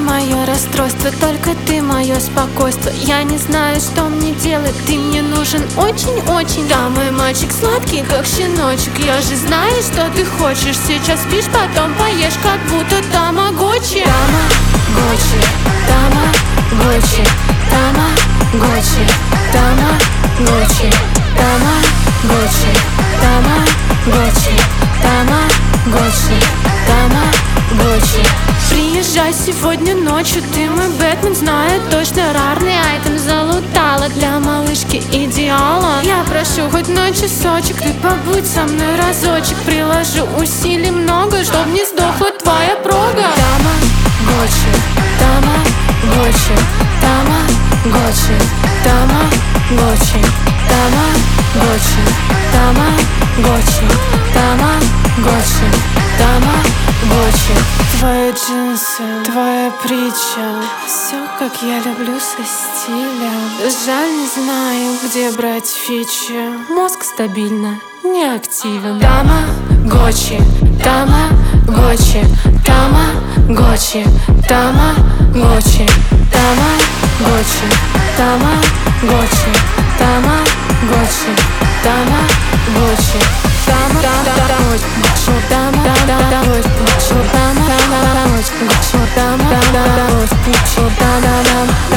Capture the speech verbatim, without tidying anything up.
мое расстройство, только ты мое спокойствие. Я не знаю, что мне делать, ты мне нужен очень-очень. Да, мой мальчик сладкий, как щеночек. Я же знаю, что ты хочешь. Сейчас спишь, потом поешь, как будто тамагочи. Тамагочи, тамагочи, тамагочи, тамагочи, тамагочи, тамагочи, тамагочи, тамагочи. Приезжай сегодня ночью, ты мой Бэтмен, знаю точно, рарный айтем залутала для малышки идеала. Я прошу хоть на часочек, ты побудь со мной разочек. Приложу усилий много, чтоб не сдохла твоя прога. Тамагочи, тамагочи, тамагочи, тамагочи, тамагочи, тамагочи, тамагочи, тамагочи. Твои джинсы, твоя притча, все, как я люблю, со стилем. Жаль, не знаю, где брать фичи. Мозг стабильно не активен. Тамагочи, тамагочи, тамагочи, тамагочи, тамагочи, тамагочи, тамагочи, тамагочи, тамагочи, тамагочи.